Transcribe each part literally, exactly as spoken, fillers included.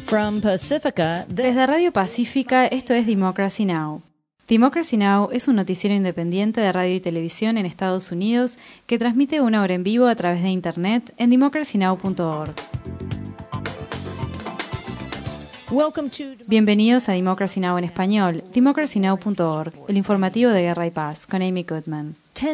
From Pacifica, this... Desde Radio Pacífica, esto es Democracy Now! Democracy Now! Es un noticiero independiente de radio y televisión en Estados Unidos que transmite una hora en vivo a través de Internet en democracy now punto org. Bienvenidos a Democracy Now! En español, democracy now punto org, el informativo de Guerra y Paz, con Amy Goodman.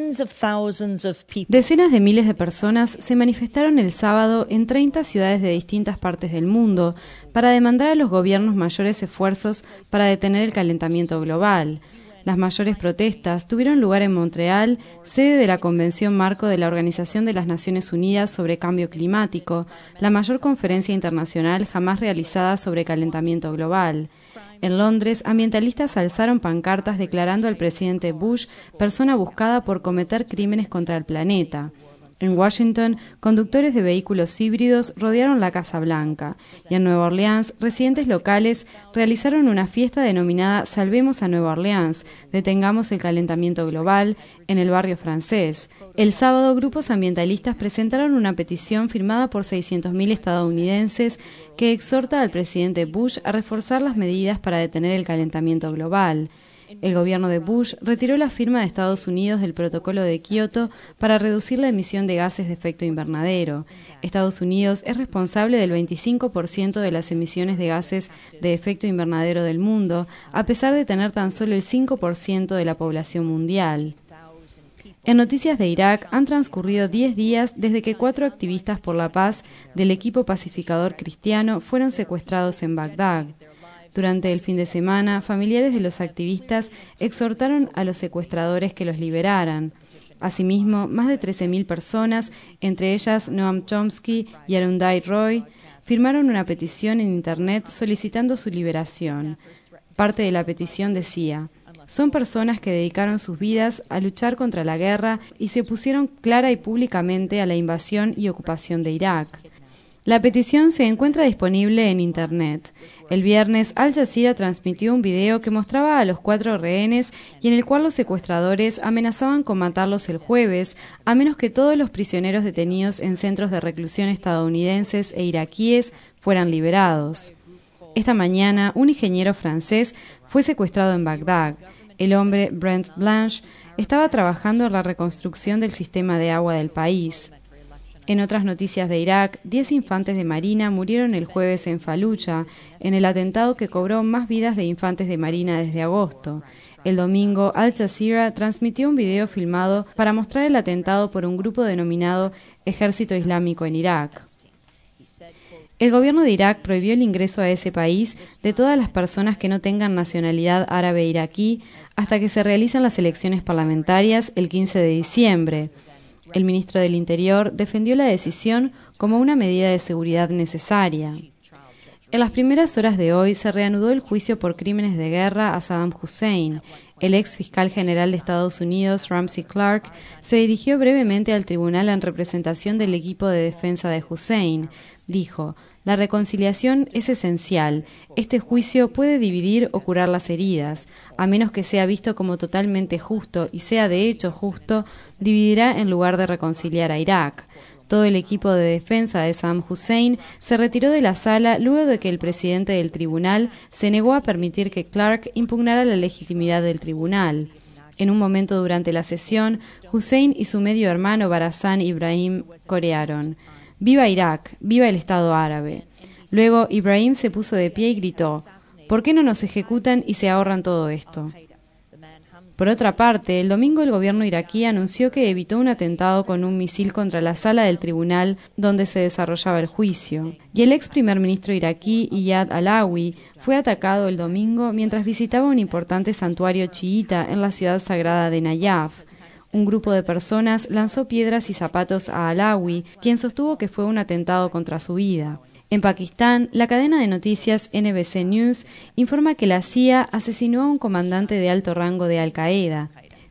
Decenas de miles de personas se manifestaron el sábado en treinta ciudades de distintas partes del mundo para demandar a los gobiernos mayores esfuerzos para detener el calentamiento global. Las mayores protestas tuvieron lugar en Montreal, sede de la Convención Marco de la Organización de las Naciones Unidas sobre Cambio Climático, la mayor conferencia internacional jamás realizada sobre calentamiento global. En Londres, ambientalistas alzaron pancartas declarando al presidente Bush persona buscada por cometer crímenes contra el planeta. En Washington, conductores de vehículos híbridos rodearon la Casa Blanca, y en Nueva Orleans, residentes locales realizaron una fiesta denominada Salvemos a Nueva Orleans, detengamos el calentamiento global, en el barrio francés. El sábado, grupos ambientalistas presentaron una petición firmada por seiscientos mil estadounidenses que exhorta al presidente Bush a reforzar las medidas para detener el calentamiento global. El gobierno de Bush retiró la firma de Estados Unidos del Protocolo de Kioto para reducir la emisión de gases de efecto invernadero. Estados Unidos es responsable del veinticinco por ciento de las emisiones de gases de efecto invernadero del mundo, a pesar de tener tan solo el cinco por ciento de la población mundial. En noticias de Irak, han transcurrido diez días desde que cuatro activistas por la paz del equipo pacificador cristiano fueron secuestrados en Bagdad. Durante el fin de semana, familiares de los activistas exhortaron a los secuestradores que los liberaran. Asimismo, más de trece mil personas, entre ellas Noam Chomsky y Arundhati Roy, firmaron una petición en Internet solicitando su liberación. Parte de la petición decía: son personas que dedicaron sus vidas a luchar contra la guerra y se opusieron clara y públicamente a la invasión y ocupación de Irak. La petición se encuentra disponible en Internet. El viernes, Al Jazeera transmitió un video que mostraba a los cuatro rehenes y en el cual los secuestradores amenazaban con matarlos el jueves, a menos que todos los prisioneros detenidos en centros de reclusión estadounidenses e iraquíes fueran liberados. Esta mañana, un ingeniero francés fue secuestrado en Bagdad. El hombre, Brent Blanche, estaba trabajando en la reconstrucción del sistema de agua del país. En otras noticias de Irak, diez infantes de marina murieron el jueves en Faluya, en el atentado que cobró más vidas de infantes de marina desde agosto. El domingo, Al Jazeera transmitió un video filmado para mostrar el atentado por un grupo denominado Ejército Islámico en Irak. El gobierno de Irak prohibió el ingreso a ese país de todas las personas que no tengan nacionalidad árabe iraquí hasta que se realicen las elecciones parlamentarias el quince de diciembre. El ministro del Interior defendió la decisión como una medida de seguridad necesaria. En las primeras horas de hoy se reanudó el juicio por crímenes de guerra a Saddam Hussein. El ex fiscal general de Estados Unidos, Ramsey Clark, se dirigió brevemente al tribunal en representación del equipo de defensa de Hussein. Dijo: la reconciliación es esencial. Este juicio puede dividir o curar las heridas. A menos que sea visto como totalmente justo y sea de hecho justo, dividirá en lugar de reconciliar a Irak. Todo el equipo de defensa de Saddam Hussein se retiró de la sala luego de que el presidente del tribunal se negó a permitir que Clark impugnara la legitimidad del tribunal. En un momento durante la sesión, Hussein y su medio hermano Barazan Ibrahim corearon: ¡viva Irak! ¡Viva el Estado árabe! Luego Ibrahim se puso de pie y gritó: ¿por qué no nos ejecutan y se ahorran todo esto? Por otra parte, el domingo el gobierno iraquí anunció que evitó un atentado con un misil contra la sala del tribunal donde se desarrollaba el juicio. Y el ex primer ministro iraquí, Iyad Alawi, fue atacado el domingo mientras visitaba un importante santuario chiita en la ciudad sagrada de Nayaf. Un grupo de personas lanzó piedras y zapatos a Alawi, quien sostuvo que fue un atentado contra su vida. En Pakistán, la cadena de noticias N B C News informa que la C I A asesinó a un comandante de alto rango de Al-Qaeda.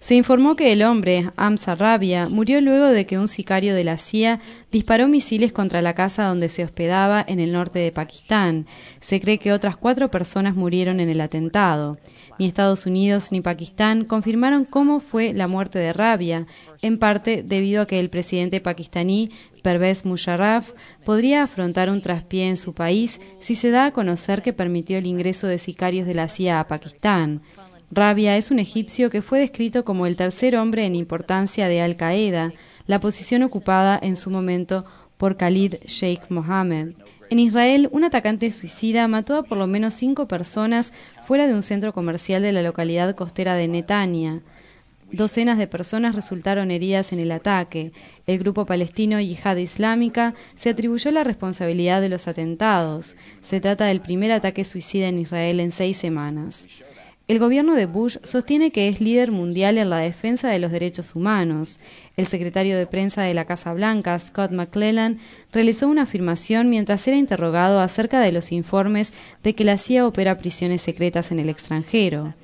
Se informó que el hombre, Hamza Rabia, murió luego de que un sicario de la C I A disparó misiles contra la casa donde se hospedaba en el norte de Pakistán. Se cree que otras cuatro personas murieron en el atentado. Ni Estados Unidos ni Pakistán confirmaron cómo fue la muerte de Rabia, en parte debido a que el presidente pakistaní, Pervez Musharraf, podría afrontar un traspié en su país si se da a conocer que permitió el ingreso de sicarios de la C I A a Pakistán. Rabia es un egipcio que fue descrito como el tercer hombre en importancia de Al-Qaeda, la posición ocupada en su momento por Khalid Sheikh Mohammed. En Israel, un atacante suicida mató a por lo menos cinco personas fuera de un centro comercial de la localidad costera de Netanya. Docenas de personas resultaron heridas en el ataque. El grupo palestino Yihad Islámica se atribuyó la responsabilidad de los atentados. Se trata del primer ataque suicida en Israel en seis semanas. El gobierno de Bush sostiene que es líder mundial en la defensa de los derechos humanos. El secretario de prensa de la Casa Blanca, Scott McClellan, realizó una afirmación mientras era interrogado acerca de los informes de que la C I A opera prisiones secretas en el extranjero.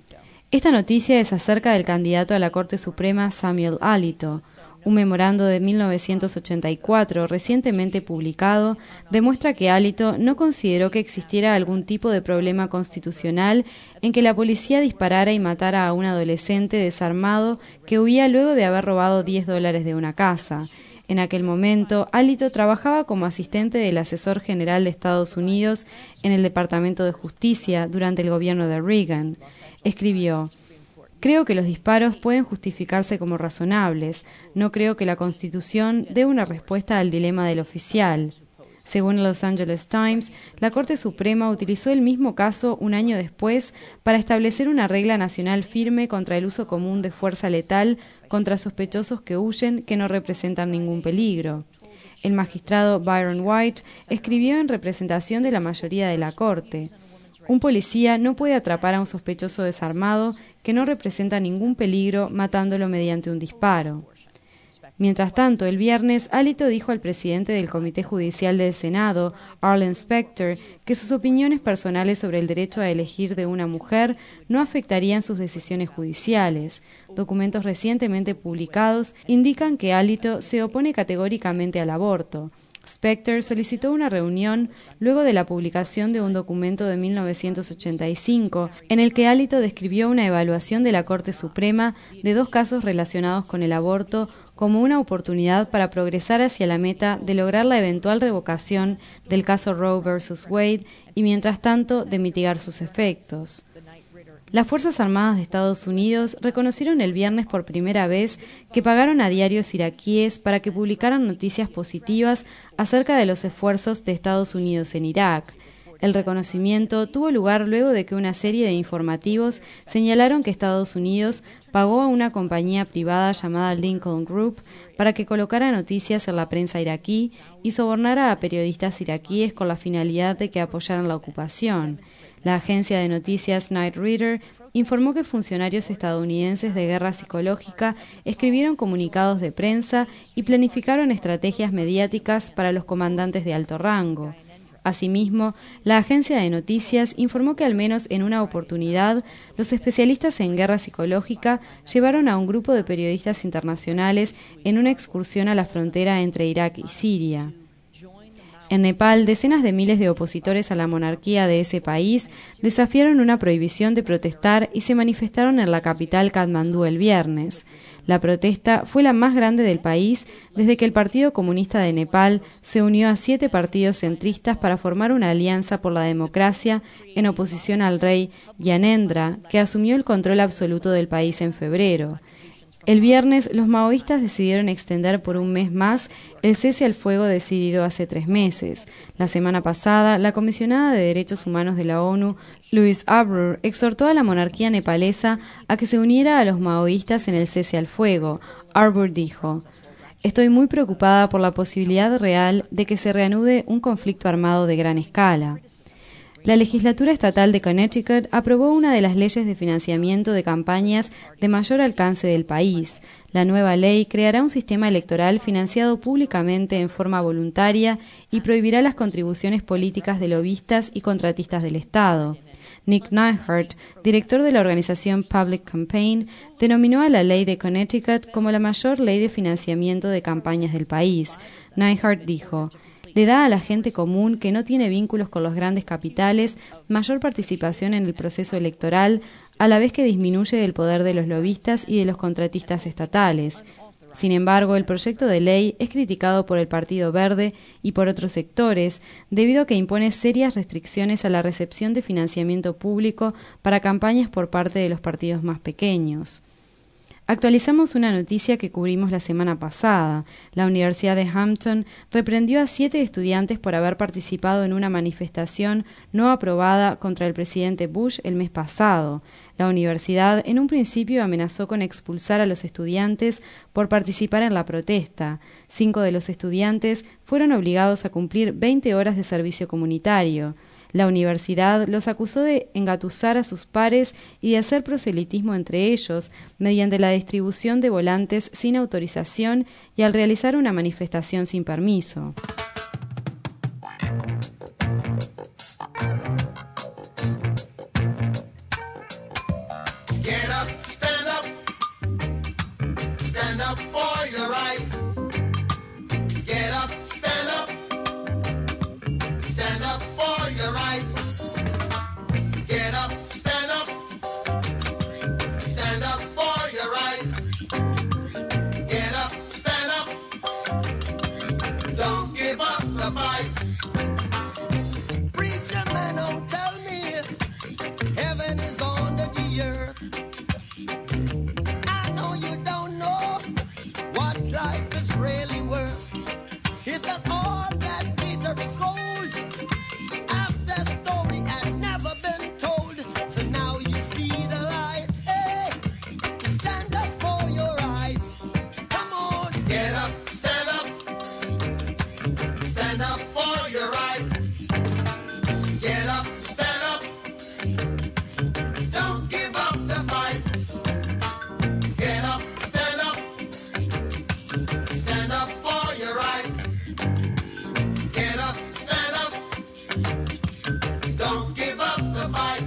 Esta noticia es acerca del candidato a la Corte Suprema Samuel Alito. Un memorando de mil novecientos ochenta y cuatro, recientemente publicado, demuestra que Alito no consideró que existiera algún tipo de problema constitucional en que la policía disparara y matara a un adolescente desarmado que huía luego de haber robado diez dólares de una casa. En aquel momento, Alito trabajaba como asistente del asesor general de Estados Unidos en el Departamento de Justicia durante el gobierno de Reagan. Escribió: "Creo que los disparos pueden justificarse como razonables. No creo que la Constitución dé una respuesta al dilema del oficial". Según el Los Angeles Times, la Corte Suprema utilizó el mismo caso un año después para establecer una regla nacional firme contra el uso común de fuerza letal contra sospechosos que huyen que no representan ningún peligro. El magistrado Byron White escribió en representación de la mayoría de la Corte: "Un policía no puede atrapar a un sospechoso desarmado que no representa ningún peligro matándolo mediante un disparo". Mientras tanto, el viernes, Alito dijo al presidente del Comité Judicial del Senado, Arlen Specter, que sus opiniones personales sobre el derecho a elegir de una mujer no afectarían sus decisiones judiciales. Documentos recientemente publicados indican que Alito se opone categóricamente al aborto. Specter solicitó una reunión luego de la publicación de un documento de mil novecientos ochenta y cinco en el que Alito describió una evaluación de la Corte Suprema de dos casos relacionados con el aborto como una oportunidad para progresar hacia la meta de lograr la eventual revocación del caso Roe versus Wade y, mientras tanto, de mitigar sus efectos. Las Fuerzas Armadas de Estados Unidos reconocieron el viernes por primera vez que pagaron a diarios iraquíes para que publicaran noticias positivas acerca de los esfuerzos de Estados Unidos en Irak. El reconocimiento tuvo lugar luego de que una serie de informativos señalaron que Estados Unidos pagó a una compañía privada llamada Lincoln Group para que colocara noticias en la prensa iraquí y sobornara a periodistas iraquíes con la finalidad de que apoyaran la ocupación. La agencia de noticias Night Reader informó que funcionarios estadounidenses de guerra psicológica escribieron comunicados de prensa y planificaron estrategias mediáticas para los comandantes de alto rango. Asimismo, la agencia de noticias informó que al menos en una oportunidad, los especialistas en guerra psicológica llevaron a un grupo de periodistas internacionales en una excursión a la frontera entre Irak y Siria. En Nepal, decenas de miles de opositores a la monarquía de ese país desafiaron una prohibición de protestar y se manifestaron en la capital Katmandú el viernes. La protesta fue la más grande del país desde que el Partido Comunista de Nepal se unió a siete partidos centristas para formar una alianza por la democracia en oposición al rey Gyanendra, que asumió el control absoluto del país en febrero. El viernes, los maoístas decidieron extender por un mes más el cese al fuego decidido hace tres meses. La semana pasada, la comisionada de Derechos Humanos de la ONU, Louise Arbour, exhortó a la monarquía nepalesa a que se uniera a los maoístas en el cese al fuego. Arbour dijo: "Estoy muy preocupada por la posibilidad real de que se reanude un conflicto armado de gran escala". La legislatura estatal de Connecticut aprobó una de las leyes de financiamiento de campañas de mayor alcance del país. La nueva ley creará un sistema electoral financiado públicamente en forma voluntaria y prohibirá las contribuciones políticas de lobistas y contratistas del Estado. Nick Neihart, director de la organización Public Campaign, denominó a la ley de Connecticut como la mayor ley de financiamiento de campañas del país. Neihart dijo: le da a la gente común que no tiene vínculos con los grandes capitales mayor participación en el proceso electoral, a la vez que disminuye el poder de los lobistas y de los contratistas estatales. Sin embargo, el proyecto de ley es criticado por el Partido Verde y por otros sectores, debido a que impone serias restricciones a la recepción de financiamiento público para campañas por parte de los partidos más pequeños. Actualizamos una noticia que cubrimos la semana pasada. La Universidad de Hampton reprendió a siete estudiantes por haber participado en una manifestación no aprobada contra el presidente Bush el mes pasado. La universidad en un principio amenazó con expulsar a los estudiantes por participar en la protesta. Cinco de los estudiantes fueron obligados a cumplir veinte horas de servicio comunitario. La universidad los acusó de engatusar a sus pares y de hacer proselitismo entre ellos mediante la distribución de volantes sin autorización y al realizar una manifestación sin permiso. Get up, stand up, stand up for your right. Get up, stand up, stand up for your right. Get up, stand up, stand up for your right. Get up, stand up, don't give up the fight. Preacher man, don't tell me heaven is under the earth. I know you don't know what life is really worth. It's not all that glitter is gold. After story had never been told, so now you see the light. Hey, stand up for your right. Come on, get up, stand up, stand up for your right. Get up, stand up, don't give up the fight. Get up, stand up, stand up for your right. Get up, stand up, don't give up the fight.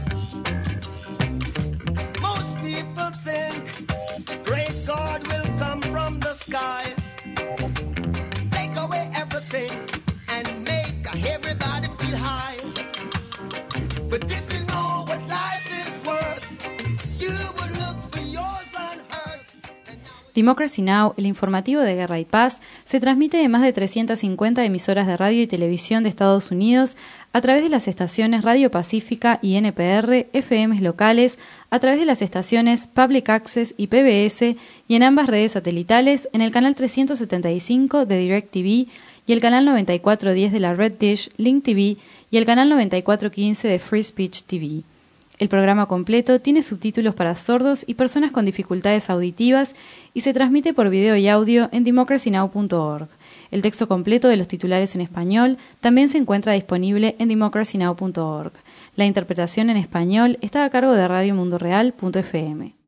Most people think great God will come from the sky, take away everything and make everybody feel high. But if you know what life is worth, you would look for yours on earth. And now Democracy Now!, el informativo de Guerra y Paz, se transmite de más de trescientas cincuenta emisoras de radio y televisión de Estados Unidos a través de las estaciones Radio Pacífica y N P R, F Ms locales, a través de las estaciones Public Access y P B S y en ambas redes satelitales en el canal trescientos setenta y cinco de DirecTV y el canal noventa y cuatro diez de la Red Dish Link T V y el canal noventa y cuatro quince de Free Speech T V. El programa completo tiene subtítulos para sordos y personas con dificultades auditivas y se transmite por video y audio en democracy now punto org. El texto completo de los titulares en español también se encuentra disponible en democracy now punto org. La interpretación en español está a cargo de radio mundo real punto f m.